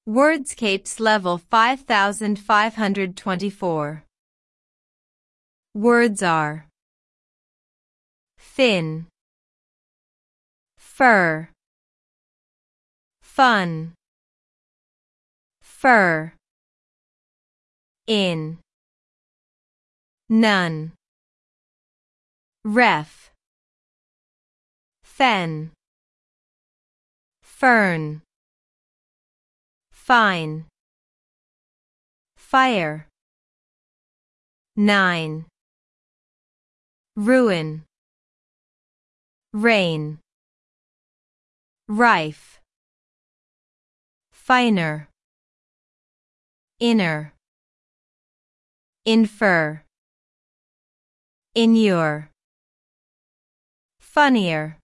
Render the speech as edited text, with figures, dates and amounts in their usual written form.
Wordscapes level 5524. Words are thin, fur, fun, fur, in, none, ref, fen, fern, fine, fire, 9, ruin, rain, rife, finer, inner, infer, inure, funnier.